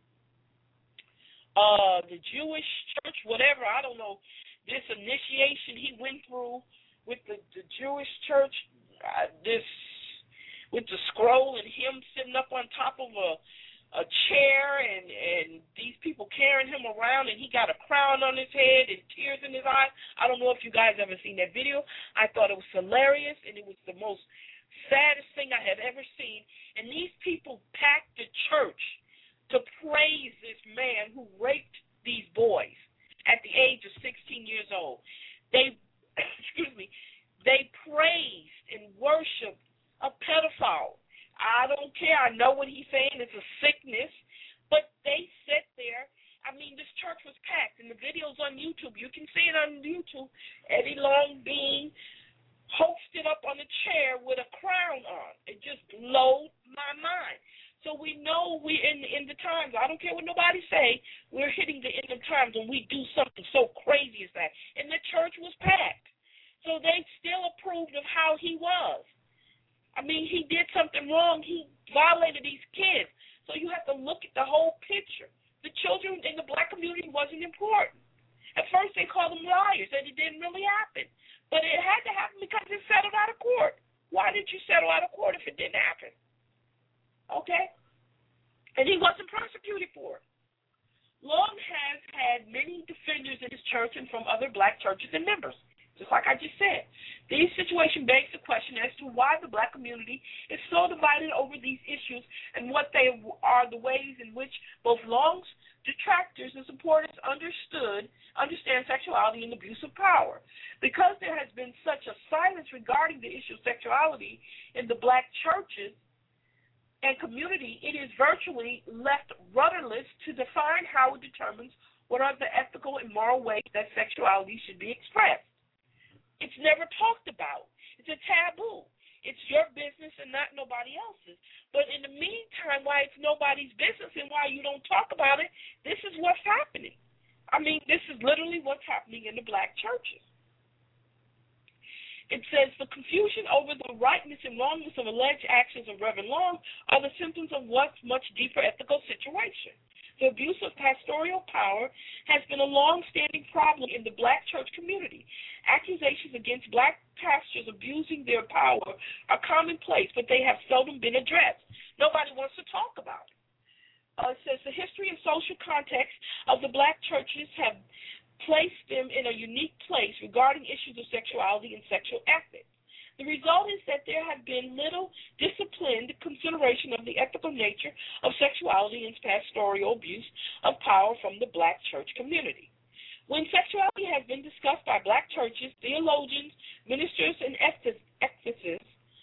Uh, the Jewish church, whatever, I don't know, this initiation he went through with the, the Jewish church, uh, this with the scroll and him sitting up on top of a a chair and, and these people carrying him around, and he got a crown on his head and tears in his eyes. I don't know if you guys ever seen that video. I thought it was hilarious, and it was the most saddest thing I had ever seen. And these people packed the church to praise this man who raped these boys at the age of sixteen years old. They, excuse me, they praised and worshiped a pedophile. I don't care. I know what he's saying. It's a sickness. But they sat there. I mean, this church was packed, and the video's on YouTube. You can see it on YouTube. Eddie Long being hosted up on a chair with a crown on. It just blew my mind. So we know we're in the end of times. I don't care what nobody say. We're hitting the end of times when we do something so crazy as that. And the church was packed. So they still approved of how he was. I mean, he did something wrong. He violated these kids. So you have to look at the whole picture. The children in the black community wasn't important. At first they called them liars, that it didn't really happen. But it had to happen because it settled out of court. Why didn't you settle out of court if it didn't happen? Okay? And he wasn't prosecuted for it. Long has had many defenders in his church and from other black churches and members. Just like I just said, this situation begs the question as to why the black community is so divided over these issues and what they are the ways in which both Long's detractors and supporters understood, understand sexuality and abuse of power. Because there has been such a silence regarding the issue of sexuality in the black churches and community, it is virtually left rudderless to define how it determines what are the ethical and moral ways that sexuality should be expressed. It's never talked about. It's a taboo. It's your business and not nobody else's. But in the meantime, why it's nobody's business and why you don't talk about it, this is what's happening. I mean, this is literally what's happening in the black churches. It says the confusion over the rightness and wrongness of alleged actions of Reverend Long are the symptoms of what's much deeper ethical situation. The abuse of pastoral power has been a long-standing problem in the black church community. Accusations against black pastors abusing their power are commonplace, but they have seldom been addressed. Nobody wants to talk about it. Uh, it says the history and social context of the black churches have placed them in a unique place regarding issues of sexuality and sexual ethics. The result is that there has been little disciplined consideration of the ethical nature of sexuality and pastoral abuse of power from the black church community. When sexuality has been discussed by black churches, theologians, ministers, and ethicists,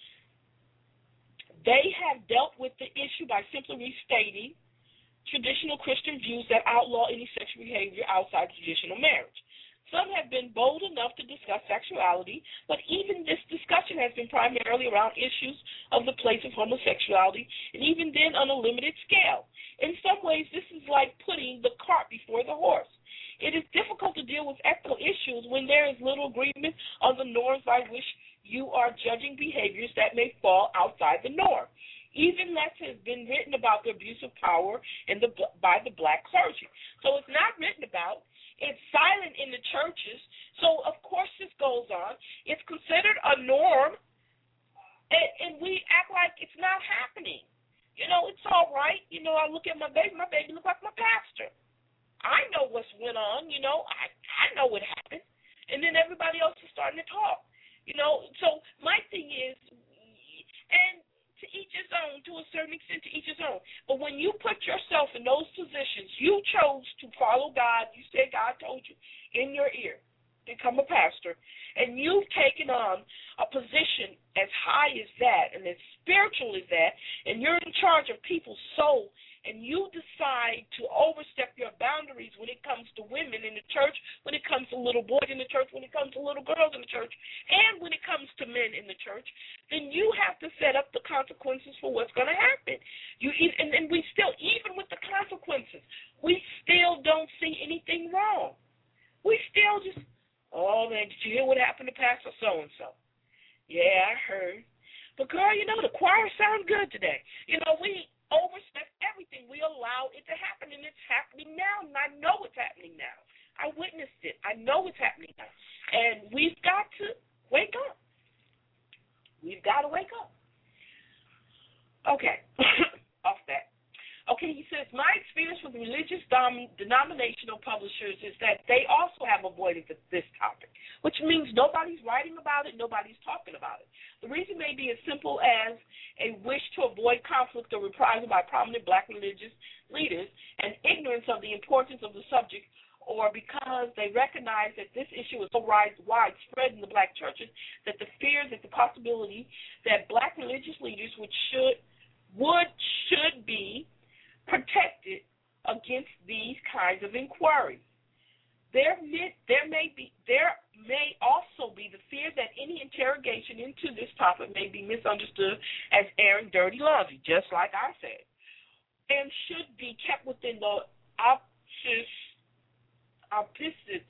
they have dealt with the issue by simply restating traditional Christian views that outlaw any sexual behavior outside traditional marriage. Some have been bold enough to discuss sexuality, but even this discussion has been primarily around issues of the place of homosexuality, and even then on a limited scale. In some ways, this is like putting the cart before the horse. It is difficult to deal with ethical issues when there is little agreement on the norms by which you are judging behaviors that may fall outside the norm. Even less has been written about the abuse of power in the, by the black clergy. So it's not written about. It's silent in the churches. So, of course, this goes on. It's considered a norm, and, and we act like it's not happening. You know, it's all right. You know, I look at my baby. My baby looks like my pastor. I know what's went on. You know, I, I I know what happened. And then everybody else is starting to talk. You know, so my thing is, and to each his own, to a certain extent, to each his own. But when you put yourself in those positions, you chose to follow God. You said God told you in your ear, become a pastor, and you've taken on a position as high as that and as spiritual as that, and you're in charge of people's soul, and you decide to overstep your boundaries when it comes to women in the church, when it comes to little boys in the church, when it comes to little girls in the church, and when it comes to men in the church, then you have to set up the consequences for what's going to happen. You and, and we still, even with the consequences, we still don't see anything wrong. We still just, oh, man, did you hear what happened to Pastor so-and-so? Yeah, I heard. But, girl, you know, the choir sounds good today. You know, we overstep everything. We allow it to happen, and it's happening now, and I know it's happening now. I witnessed it. I know it's happening now. And we've got to wake up. We've got to wake up. Okay, off that. Okay, he says, my experience with religious dom- denominational publishers is that they also have avoided this topic, which means nobody's writing about it, nobody's talking about it. The reason may be as simple as a wish to avoid conflict or reprisal by prominent black religious leaders and ignorance of the importance of the subject, or because they recognize that this issue is so widespread in the black churches that the fear that the possibility that black religious leaders would should would should be protected against these kinds of inquiries. There may, there may be there may also be the fear that any interrogation into this topic may be misunderstood as airing dirty laundry, just like I said, and should be kept within the opposites opposites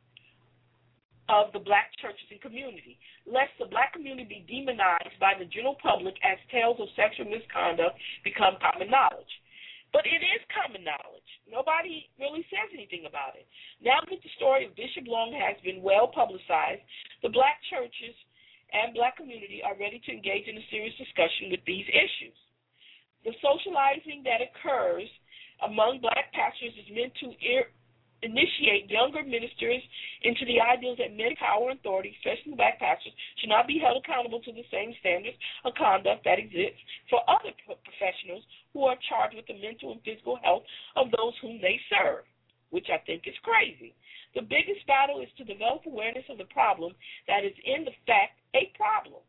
of the black churches and community, lest the black community be demonized by the general public as tales of sexual misconduct become common knowledge. But it is common knowledge. Nobody really says anything about it. Now that the story of Bishop Long has been well publicized, the black churches and black community are ready to engage in a serious discussion with these issues. The socializing that occurs among black pastors is meant to ir- initiate younger ministers into the ideals that men, power, and authority, especially black pastors, should not be held accountable to the same standards of conduct that exists for other professionals who are charged with the mental and physical health of those whom they serve, which I think is crazy. The biggest battle is to develop awareness of the problem that is in the fact a problem.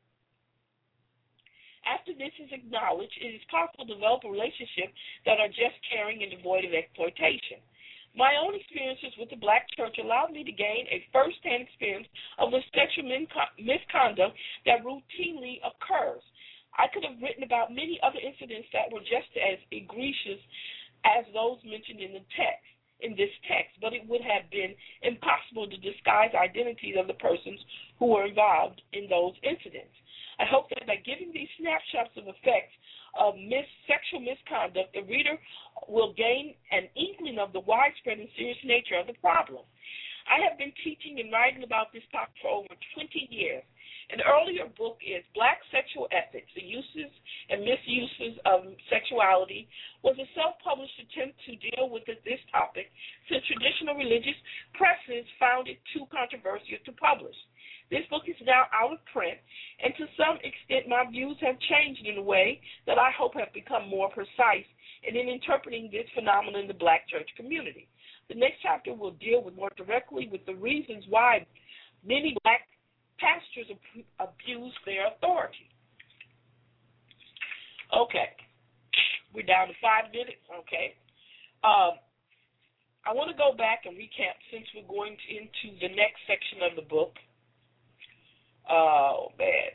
After this is acknowledged, it is possible to develop a relationship that are just caring and devoid of exploitation. My own experiences with the black church allowed me to gain a first-hand experience of the sexual misconduct that routinely occurs. I could have written about many other incidents that were just as egregious as those mentioned in the text, in this text, but it would have been impossible to disguise identities of the persons who were involved in those incidents. I hope that by giving these snapshots of effects of mis- sexual misconduct, the reader will gain an inkling of the widespread and serious nature of the problem. I have been teaching and writing about this topic for over twenty years. An earlier book is Black Sexual Ethics, the Uses and Misuses of Sexuality, was a self-published attempt to deal with this topic since traditional religious presses found it too controversial to publish. This book is now out of print, and to some extent my views have changed in a way that I hope have become more precise in interpreting this phenomenon in the black church community. The next chapter will deal with more directly with the reasons why many black pastors abuse their authority. Okay, we're down to five minutes, okay. Um, I want to go back and recap since we're going to, into the next section of the book. Oh, man.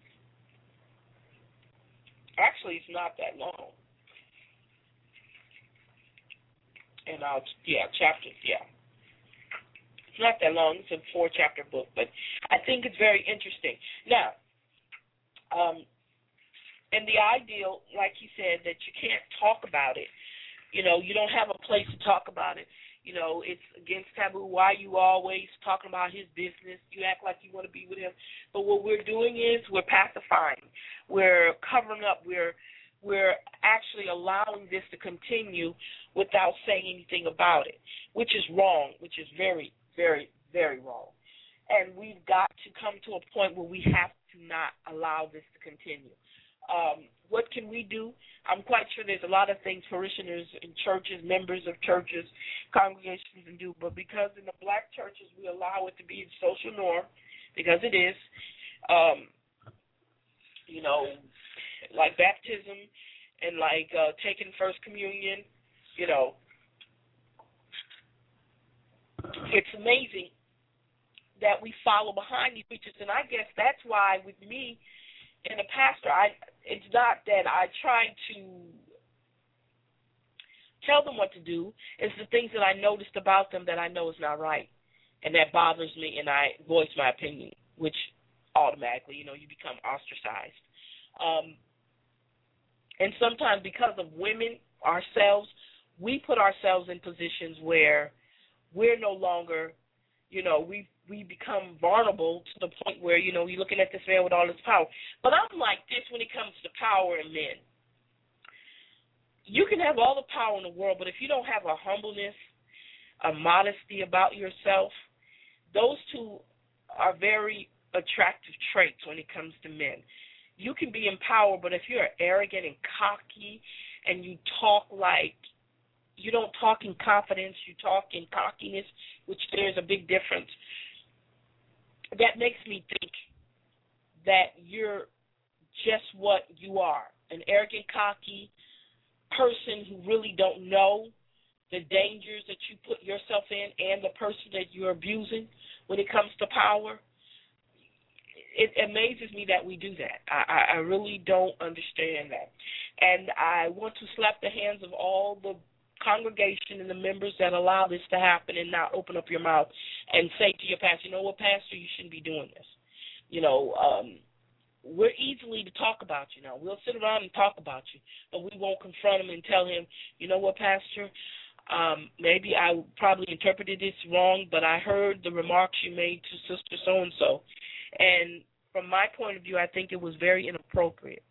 Actually, it's not that long. And I'll, yeah, chapters, yeah. It's not that long. It's a four-chapter book, but I think it's very interesting. Now, um, and the ideal, like he said, that you can't talk about it. You know, you don't have a place to talk about it. You know, it's against taboo. Why you always talking about his business? You act like you want to be with him. But what we're doing is we're pacifying. We're covering up. We're we're actually allowing this to continue without saying anything about it, which is wrong, which is very, very, very wrong. And we've got to come to a point where we have to not allow this to continue. Um, what can we do? I'm quite sure there's a lot of things parishioners in churches, members of churches, congregations can do, but because in the black churches we allow it to be a social norm, because it is, um, you know, like baptism and like uh, taking First Communion, you know, it's amazing that we follow behind these preachers, and I guess that's why with me and a pastor, I it's not that I try to tell them what to do. It's the things that I noticed about them that I know is not right, and that bothers me, and I voice my opinion, which automatically, you know, you become ostracized. Um, and sometimes because of women ourselves, we put ourselves in positions where we're no longer, you know, we we become vulnerable to the point where, you know, you're looking at this man with all his power. But I'm like this when it comes to power and men. You can have all the power in the world, but if you don't have a humbleness, a modesty about yourself, those two are very attractive traits when it comes to men. You can be in power, but if you're arrogant and cocky and you talk like, you don't talk in confidence, you talk in cockiness, which there's a big difference. That makes me think that you're just what you are, an arrogant, cocky person who really don't know the dangers that you put yourself in and the person that you're abusing when it comes to power. It amazes me that we do that. I, I really don't understand that. And I want to slap the hands of all the congregation and the members that allow this to happen and not open up your mouth and say to your pastor, you know what, pastor, you shouldn't be doing this. You know, um, we're easily to talk about you now. We'll sit around and talk about you, but we won't confront him and tell him, you know what, pastor, um, maybe I probably interpreted this wrong, but I heard the remarks you made to sister so-and-so. And from my point of view, I think it was very inappropriate.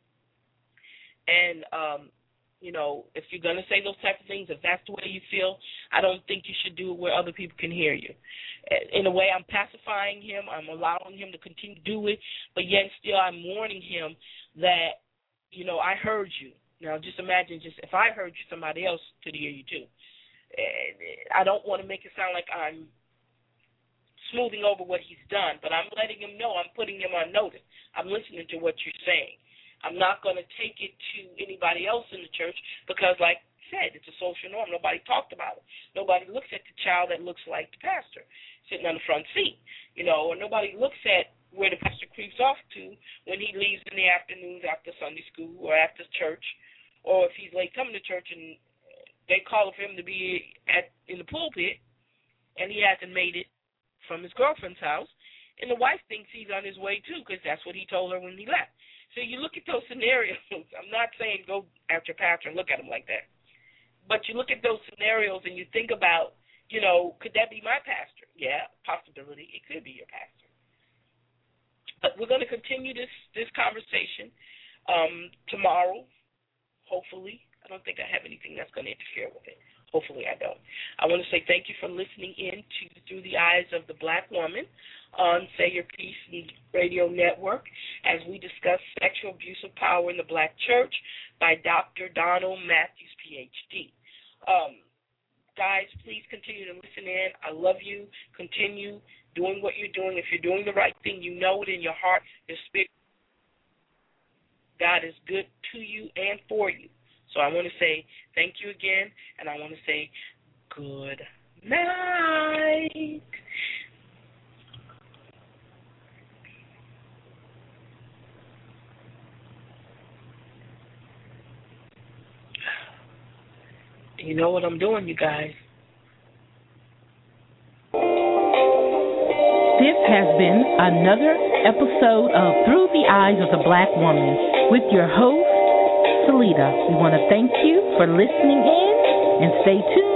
And, um, you know, if you're going to say those type of things, if that's the way you feel, I don't think you should do it where other people can hear you. In a way, I'm pacifying him. I'm allowing him to continue to do it, but yet still I'm warning him that, you know, I heard you. Now, just imagine just if I heard you, somebody else could hear you too. I don't want to make it sound like I'm smoothing over what he's done, but I'm letting him know, I'm putting him on notice. I'm listening to what you're saying. I'm not going to take it to anybody else in the church because, like I said, it's a social norm. Nobody talked about it. Nobody looks at the child that looks like the pastor sitting on the front seat, you know, or nobody looks at where the pastor creeps off to when he leaves in the afternoons after Sunday school or after church, or if he's late coming to church and they call for him to be at in the pulpit and he hasn't made it from his girlfriend's house, and the wife thinks he's on his way too because that's what he told her when he left. So you look at those scenarios. I'm not saying go after your pastor and look at him like that. But you look at those scenarios and you think about, you know, could that be my pastor? Yeah, possibility. It could be your pastor. But we're going to continue this, this conversation um, tomorrow, hopefully. I don't think I have anything that's going to interfere with it. Hopefully I don't. I want to say thank you for listening in to Through the Eyes of the Black Woman on Say Your Peace Radio Network as we discuss sexual abuse of power in the black church by Doctor Donald Matthews, P H D. Um, guys, please continue to listen in. I love you. Continue doing what you're doing. If you're doing the right thing, you know it in your heart, your spirit. God is good to you and for you. So I want to say thank you again, and I want to say good night. You know what I'm doing, you guys. This has been another episode of Through the Eyes of the Black Woman with your host, Salida. We want to thank you for listening in and stay tuned